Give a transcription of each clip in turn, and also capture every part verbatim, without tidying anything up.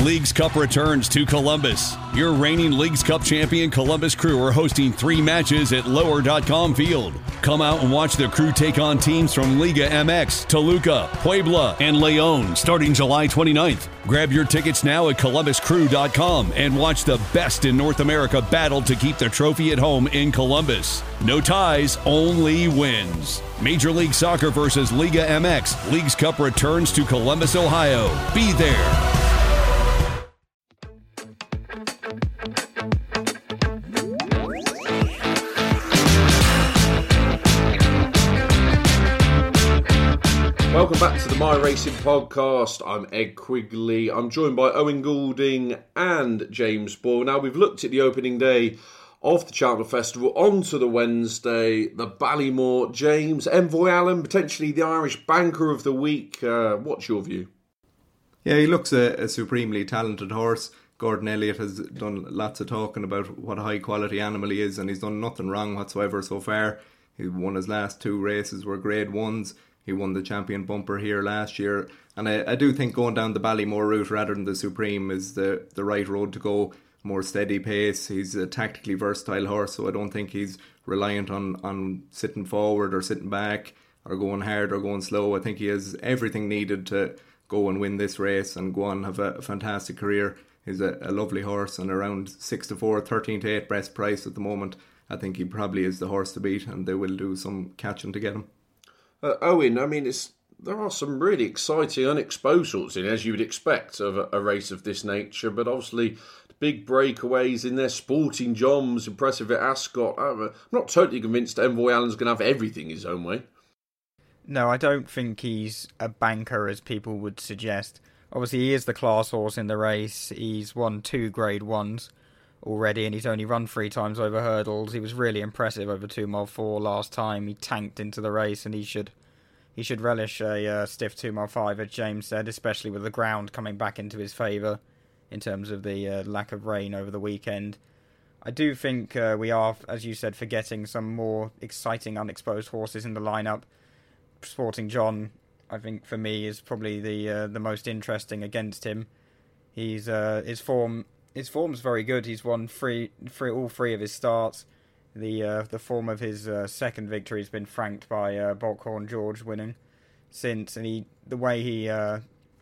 Leagues Cup returns to Columbus. Your reigning Leagues Cup champion Columbus Crew are hosting three matches at lower dot com Field. Come out and watch the Crew take on teams from Liga M X, Toluca, Puebla, and León starting July twenty-ninth. Grab your tickets now at columbus crew dot com and watch the best in North America battle to keep the trophy at home in Columbus. No ties, only wins. Major League Soccer versus Liga M X. Leagues Cup returns to Columbus, Ohio. Be there. Welcome back to the My Racing Podcast. I'm Ed Quigley. I'm joined by Owen Goulding and James Boyle. Now, we've looked at the opening day of the Cheltenham Festival. On to the Wednesday, the Ballymore. James, Envoy Allen, potentially the Irish banker of the week. Uh, what's your view? Yeah, he looks a, a supremely talented horse. Gordon Elliott has done lots of talking about what a high-quality animal he is, and he's done nothing wrong whatsoever so far. He won his last two races, were grade ones. He won the champion bumper here last year. And I, I do think going down the Ballymore route rather than the Supreme is the, the right road to go. More steady pace. He's a tactically versatile horse, so I don't think he's reliant on, on sitting forward or sitting back or going hard or going slow. I think he has everything needed to go and win this race and go on and have a, a fantastic career. He's a, a lovely horse, and around six to four, thirteen to eight best price at the moment. I think he probably is the horse to beat, and they will do some catching to get him. Uh, Owen, I mean, it's there are some really exciting unexposed sorts in, as you would expect of a, a race of this nature, but obviously the big breakaways in there, Sporting Joms, impressive at Ascot. I'm not totally convinced Envoy Allen's going to have everything his own way. No, I don't think he's a banker, as people would suggest. Obviously, he is the class horse in the race. He's won two grade ones already, and he's only run three times over hurdles. He was really impressive over two mile four last time. He tanked into the race, and he should he should relish a uh, stiff two mile five, as James said, especially with the ground coming back into his favour in terms of the uh, lack of rain over the weekend. I do think uh, we are, as you said, forgetting some more exciting unexposed horses in the lineup. Sporting John, I think for me, is probably the uh, the most interesting against him. He's uh, his form. His form's very good. He's won three, three, all three of his starts. The uh, the form of his uh, second victory has been franked by uh, Bolkhorn George winning since, and he the way he uh,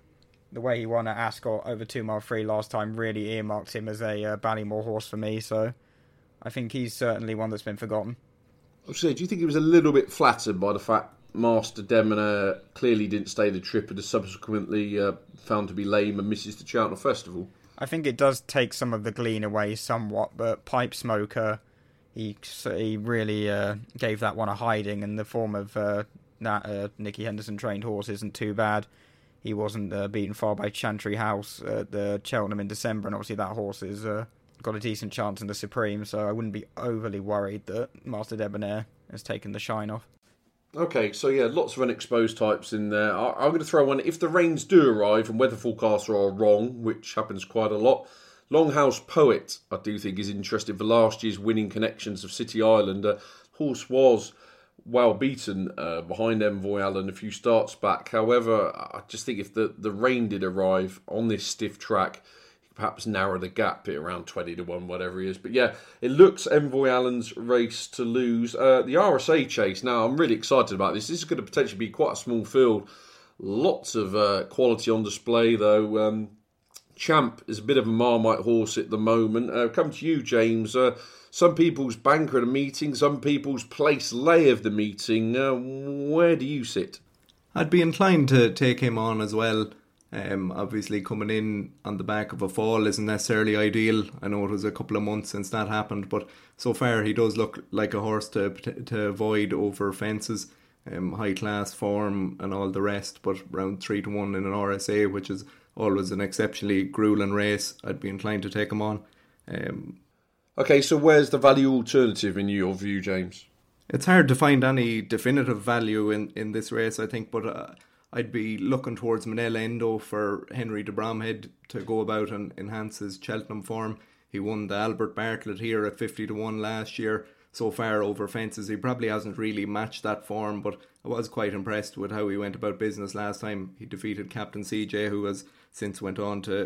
the way he won at Ascot over two mile three last time really earmarked him as a uh, Ballymore horse for me. So I think he's certainly one that's been forgotten. I was saying, do you think he was a little bit flattered by the fact Master Demonair clearly didn't stay the trip and is subsequently uh, found to be lame and misses the Cheltenham Festival? I think it does take some of the glean away somewhat, but Pipe Smoker, he he really uh, gave that one a hiding, and the form of uh, that uh, Nicky Henderson trained horse isn't too bad. He wasn't uh, beaten far by Chantry House at the Cheltenham in December, and obviously that horse has uh, got a decent chance in the Supreme, so I wouldn't be overly worried that Master Debonair has taken the shine off. Okay, so yeah, lots of unexposed types in there. I, I'm going to throw one. If the rains do arrive and weather forecasts are wrong, which happens quite a lot, Longhouse Poet, I do think, is interested for last year's winning connections of City Island. Uh, horse was well beaten uh, behind Envoy Allen a few starts back. However, I just think if the, the rain did arrive on this stiff track, perhaps narrow the gap at around twenty to one, whatever he is. But yeah, it looks Envoy Allen's race to lose. Uh, the R S A chase, now I'm really excited about this. This is going to potentially be quite a small field. Lots of uh, quality on display, though. Um, Champ is a bit of a Marmite horse at the moment. Uh, come to you, James. Uh, some people's banker at a meeting, some people's place lay of the meeting. Uh, where do you sit? I'd be inclined to take him on as well. Um, obviously coming in on the back of a fall isn't necessarily ideal. I know it was a couple of months since that happened, but so far he does look like a horse to to avoid over fences. Um, high class form and all the rest, but around three to one in an R S A, which is always an exceptionally grueling race, I'd be inclined to take him on. Um, okay, so where's the value alternative in your view, James? It's hard to find any definitive value in, in this race, I think, but uh, I'd be looking towards Manel Endo for Henry de Bromhead to go about and enhance his Cheltenham form. He won the Albert Bartlett here at fifty to one last year. So far over fences, he probably hasn't really matched that form, but I was quite impressed with how he went about business last time. He defeated Captain C J, who has since went on to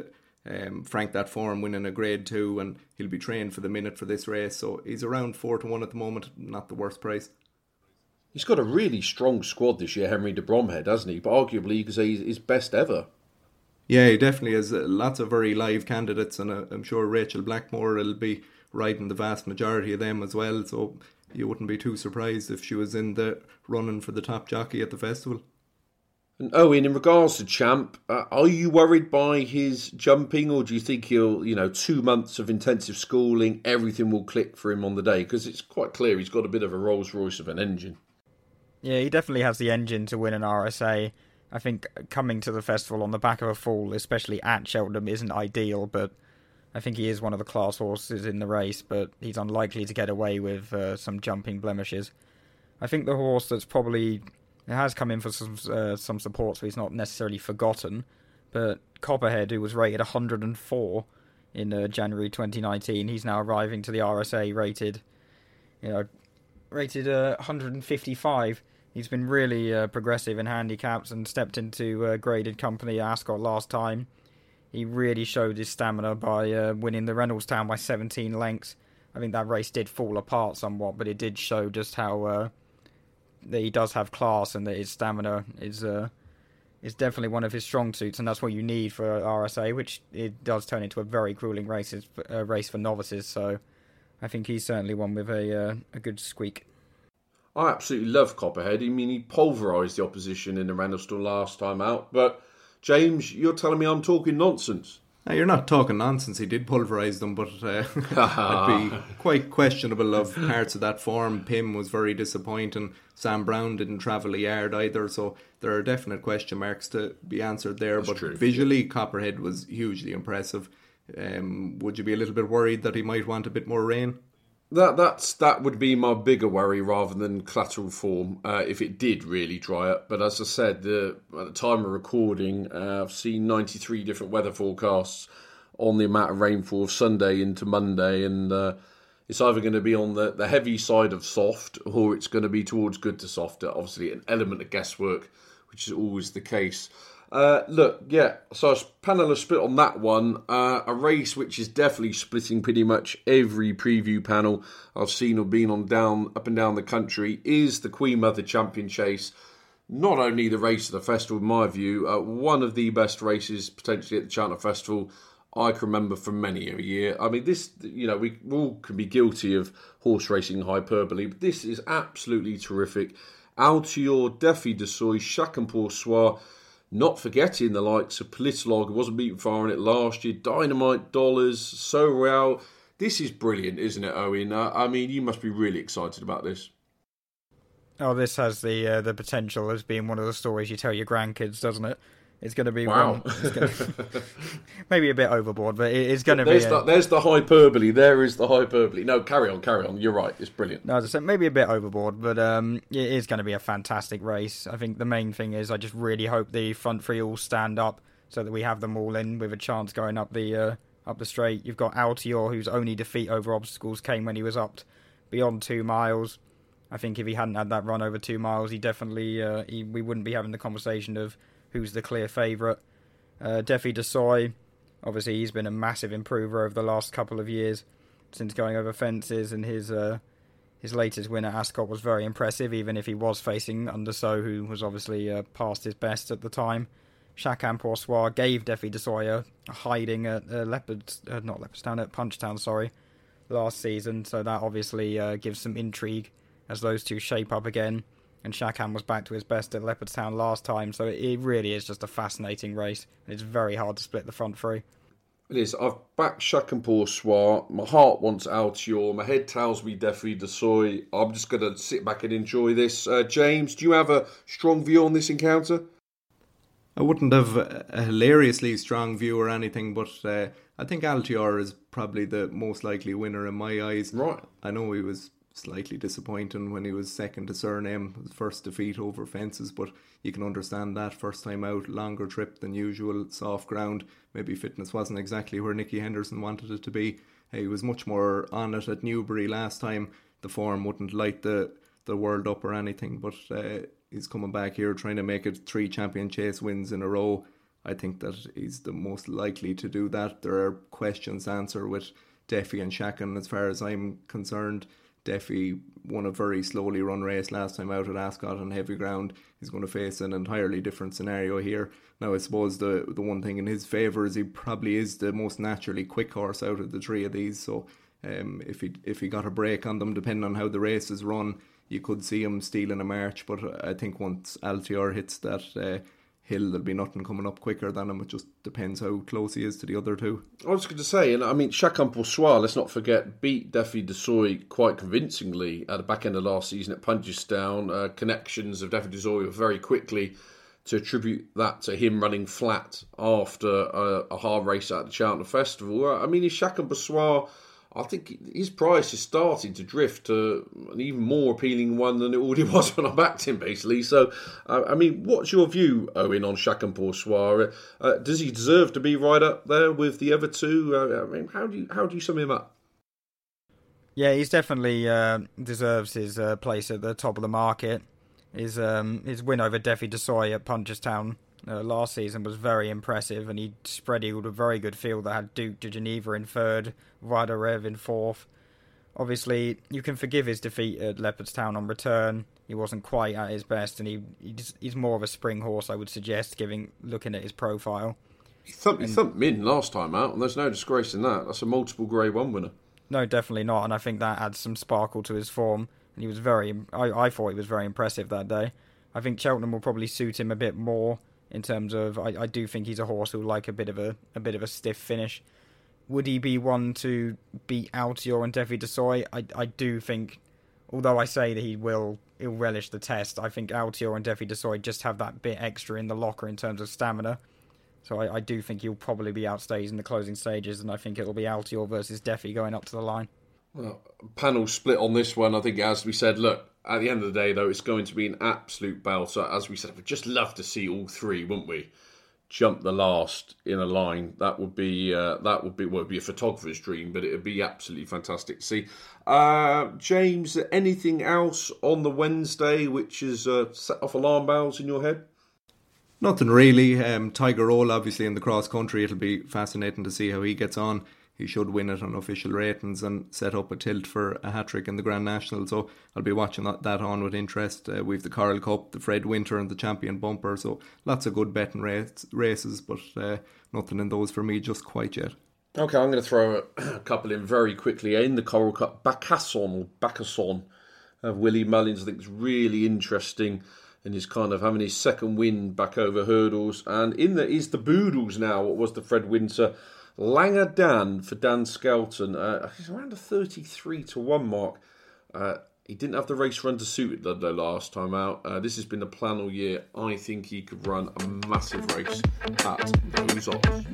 um, frank that form, winning a grade two, and he'll be trained for the minute for this race. So he's around four to one at the moment, not the worst price. He's got a really strong squad this year, Henry de Bromhead, hasn't he? But arguably, you could say he's his best ever. Yeah, he definitely has uh, lots of very live candidates, and uh, I'm sure Rachel Blackmore will be riding the vast majority of them as well. So you wouldn't be too surprised if she was in the running for the top jockey at the festival. And Owen, in regards to Champ, uh, are you worried by his jumping, or do you think he'll, you know, two months of intensive schooling, everything will click for him on the day? Because it's quite clear he's got a bit of a Rolls Royce of an engine. Yeah, he definitely has the engine to win an R S A. I think coming to the festival on the back of a fall, especially at Cheltenham, isn't ideal, but I think he is one of the class horses in the race, but he's unlikely to get away with uh, some jumping blemishes. I think the horse that's probably has come in for some uh, some support, so he's not necessarily forgotten, but Copperhead, who was rated one hundred four in uh, January twenty nineteen, he's now arriving to the R S A rated, you know, rated uh, one hundred fifty-five. He's been really uh, progressive in handicaps and stepped into uh, graded company at Ascot last time. He really showed his stamina by uh, winning the Reynoldstown by seventeen lengths. I think that race did fall apart somewhat, but it did show just how uh, that he does have class, and that his stamina is uh, is definitely one of his strong suits, and that's what you need for R S A, which it does turn into a very grueling race, uh, race for novices. So I think he's certainly one with a uh, a good squeak. I absolutely love Copperhead. I mean, he pulverised the opposition in the Reynoldstown last time out. But, James, you're telling me I'm talking nonsense. Now, you're not talking nonsense. He did pulverise them, but uh, I'd be quite questionable of parts of that form. Pym was very disappointing. Sam Brown didn't travel a yard either, so there are definite question marks to be answered there. That's but true. Visually, Copperhead was hugely impressive. Um, would you be a little bit worried that he might want a bit more rain? That that's that would be my bigger worry rather than collateral form uh, if it did really dry up. But as I said, the, at the time of recording, uh, I've seen ninety-three different weather forecasts on the amount of rainfall of Sunday into Monday, and uh, it's either going to be on the, the heavy side of soft, or it's going to be towards good to soft. Obviously, an element of guesswork, which is always the case. Uh, look, yeah, so panel are split on that one. Uh, a race which is definitely splitting pretty much every preview panel I've seen or been on down up and down the country is the Queen Mother Champion Chase. Not only the race of the festival, in my view, uh, one of the best races potentially at the Cheltenham Festival I can remember for many a year. I mean, this, you know, we all can be guilty of horse racing hyperbole, but this is absolutely terrific. Altior, Defi de Soy, Chacun Pour Soi. Not forgetting the likes of Politolog, who wasn't beaten far in it last year, Dynamite Dollars, So Real. This is brilliant, isn't it, Owen? Uh, I mean, you must be really excited about this. Oh, this has the uh, the potential as being one of the stories you tell your grandkids, doesn't it? It's going to be wow. one, it's going to, maybe a bit overboard, but it, it's going to there's be. The, A, there's the hyperbole. There is the hyperbole. No, carry on, carry on. You're right. It's brilliant. No, as I said, maybe a bit overboard, but um, it is going to be a fantastic race. I think the main thing is I just really hope the front three all stand up so that we have them all in with a chance going up the uh, up the straight. You've got Altior, whose only defeat over obstacles came when he was up beyond two miles. I think if he hadn't had that run over two miles, he definitely uh, he, we wouldn't be having the conversation of who's the clear favourite. Uh, Defi de Soy, obviously he's been a massive improver over the last couple of years since going over fences, and his uh, his latest win at Ascot was very impressive, even if he was facing Underso, who was obviously uh, past his best at the time. Chacun Pour Soi gave Defi de Soy a hiding at uh, Leopards, uh, not Leopardstown, at Punchtown, sorry, last season, so that obviously uh, gives some intrigue as those two shape up again. And Chacun was back to his best at Leopardstown last time, so it really is just a fascinating race. And it's very hard to split the front three. It is. I've backed Chacun Pour Soi. My heart wants Altior. My head tells me Defi de Soy. I'm just going to sit back and enjoy this. Uh, James, do you have a strong view on this encounter? I wouldn't have a hilariously strong view or anything, but uh, I think Altior is probably the most likely winner in my eyes. Right. I know he was slightly disappointing when he was second to Surname, his first defeat over fences, but you can understand that. First time out, longer trip than usual, soft ground, maybe fitness wasn't exactly where Nicky Henderson wanted it to be. He was much more on it at Newbury last time. The form wouldn't light the, the world up or anything, but uh, he's coming back here trying to make it three Champion Chase wins in a row. I think that he's the most likely to do that. There are questions to answer with Defi and Shacken as far as I'm concerned. Defi won a very slowly run race last time out at Ascot on heavy ground. He's going to face an entirely different scenario here. Now, I suppose the the one thing in his favour is he probably is the most naturally quick horse out of the three of these. So um, if he if he got a break on them, depending on how the race is run, you could see him stealing a march. But I think once Altior hits that uh, hill, there'll be nothing coming up quicker than him. It just depends how close he is to the other two. I was going to say, and I mean, Chacun Pour Soi, let's not forget, beat Defi Du Seuil quite convincingly at the back end of last season at Punchestown. Uh, connections of Defi Du Seuil were very quickly to attribute that to him running flat after a, a hard race at the Cheltenham Festival. I mean, his Chacun Pour Soi, I think his price is starting to drift to an even more appealing one than it already was when I backed him, basically. So, uh, I mean, what's your view, Owen, on Chacun Pour Soi? Uh, does he deserve to be right up there with the other two? Uh, I mean, how do you how do you sum him up? Yeah, he's definitely uh, deserves his uh, place at the top of the market. His um, his win over Defi Du Seuil at Punchestown Uh, last season was very impressive, and he spread eagled a very good field that had Duke de Geneva in third, Vada Rev in fourth. Obviously, you can forgive his defeat at Leopardstown on return. He wasn't quite at his best, and he he's, he's more of a spring horse, I would suggest, giving looking at his profile. He thumped, and, he thumped Min last time out, and there's no disgrace in that. That's a multiple Grade One winner. No, definitely not, and I think that adds some sparkle to his form. And he was very, I, I thought he was very impressive that day. I think Cheltenham will probably suit him a bit more. In terms of, I, I do think he's a horse who'll like a bit of a a bit of a stiff finish. Would he be one to beat Altior and Defi Du Seuil? I I do think, although I say that he will he'll relish the test, I think Altior and Defi Du Seuil just have that bit extra in the locker in terms of stamina. So I, I do think he'll probably be outstayed in the closing stages, and I think it'll be Altior versus Defi going up to the line. Well, panel split on this one. I think, as we said, look, at the end of the day, though, it's going to be an absolute battle. So, as we said, we'd just love to see all three, wouldn't we, jump the last in a line. That would be uh, that would be well, it'd be a photographer's dream, but it would be absolutely fantastic to see. Uh, James, anything else on the Wednesday which has uh, set off alarm bells in your head? Nothing really. Um, Tiger Roll, obviously, in the cross country, it'll be fascinating to see how he gets on. He should win it on official ratings and set up a tilt for a hat-trick in the Grand National. So I'll be watching that, that on with interest. Uh, we've the Coral Cup, the Fred Winter and the Champion Bumper. So lots of good betting race, races, but uh, nothing in those for me just quite yet. Okay, I'm going to throw a couple in very quickly. In the Coral Cup, Bacasson, or Bacasson of Willie Mullins, I think is really interesting. And he's kind of having his second win back over hurdles. And in there is the Boodles now, what was the Fred Winter. Langer Dan for Dan Skelton. Uh, he's around a thirty-three to one mark. Uh, he didn't have the race run to suit it, Ludlow, last time out. Uh, this has been the plan all year. I think he could run a massive race at those odds.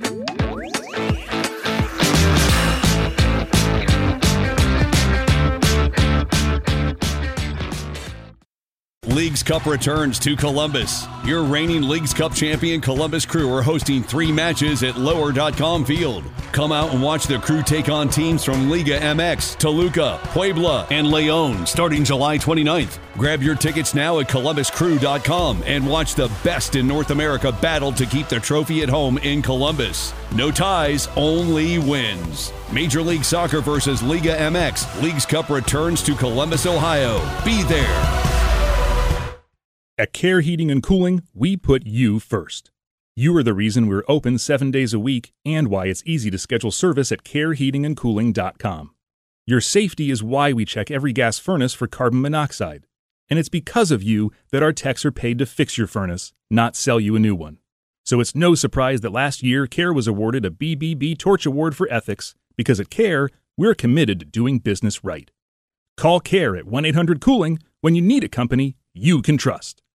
Leagues Cup returns to Columbus. Your reigning Leagues Cup champion Columbus Crew are hosting three matches at lower dot com field. Come out and watch the Crew take on teams from Liga M X, Toluca, Puebla, and Leon starting July twenty-ninth. Grab your tickets now at columbus crew dot com and watch the best in North America battle to keep the trophy at home in Columbus. No ties, only wins. Major League Soccer versus Liga M X. Leagues Cup returns to Columbus, Ohio. Be there. At Care Heating and Cooling, we put you first. You are the reason we're open seven days a week and why it's easy to schedule service at care heating and cooling dot com. Your safety is why we check every gas furnace for carbon monoxide. And it's because of you that our techs are paid to fix your furnace, not sell you a new one. So it's no surprise that last year, Care was awarded a B B B Torch Award for Ethics, because at Care, we're committed to doing business right. Call Care at one eight hundred cooling when you need a company you can trust.